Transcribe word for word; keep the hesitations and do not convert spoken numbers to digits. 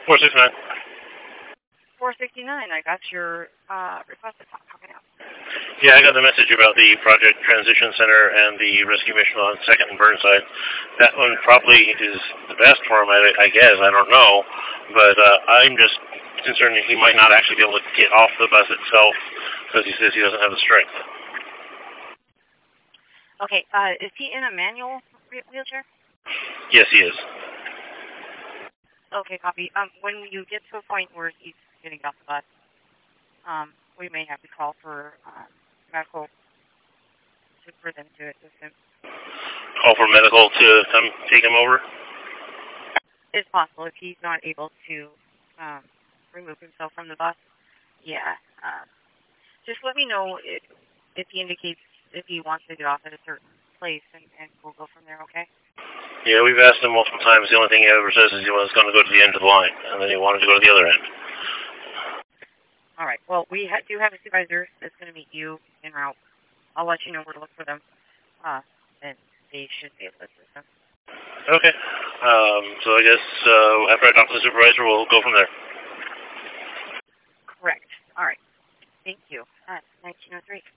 four six nine. four sixty-nine, I got your uh, request to talk. How can I help? Yeah, I got the message about the Project Transition Center and the rescue mission on second and Burnside. That one probably is the best for him, I, I guess. I don't know. But uh, I'm just concerned that he might not actually be able to get off the bus itself because he says he doesn't have the strength. Okay, uh, is he in a manual wheelchair? Yes, he is. Okay, copy. Um, when you get to a point where he's getting off the bus, um, we may have to call for um, medical to, for them to assist him. Call for medical to come take him over? It's possible if he's not able to um, remove himself from the bus. Yeah. Uh, just let me know if, if he indicates if he wants to get off at a certain place, and, and we'll go from there, okay? Yeah, we've asked him multiple times. The only thing he ever says is he was going to go to the end of the line, and then he wanted to go to the other end. All right. Well, we ha- do have a supervisor that's going to meet you en route. I'll let you know where to look for them, uh, and they should be able to assist them. Okay. Um, so I guess uh, after I talk to the supervisor, we'll go from there. Correct. All right. Thank you. Uh, nineteen oh three.